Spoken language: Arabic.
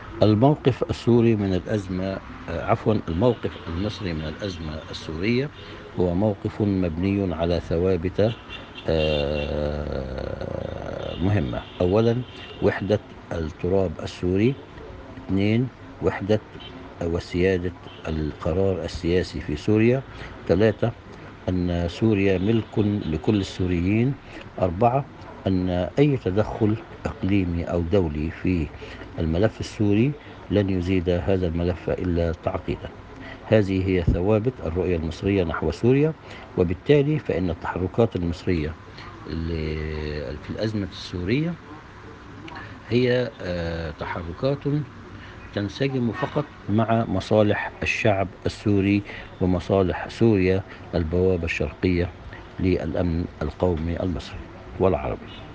الموقف السوري من الأزمة عفوا الموقف المصري من الأزمة السورية هو موقف مبني على ثوابت مهمة. أولا، وحدة التراب السوري. اثنين، وحدة وسيادة القرار السياسي في سوريا. ثلاثة، أن سوريا ملك لكل السوريين. أربعة، أن أي تدخل إقليمي أو دولي في الملف السوري لن يزيد هذا الملف إلا تعقيدا. هذه هي ثوابت الرؤية المصرية نحو سوريا، وبالتالي فإن التحركات المصرية في الأزمة السورية هي تحركات تنسجم فقط مع مصالح الشعب السوري ومصالح سوريا، البوابة الشرقية للأمن القومي المصري والعربي.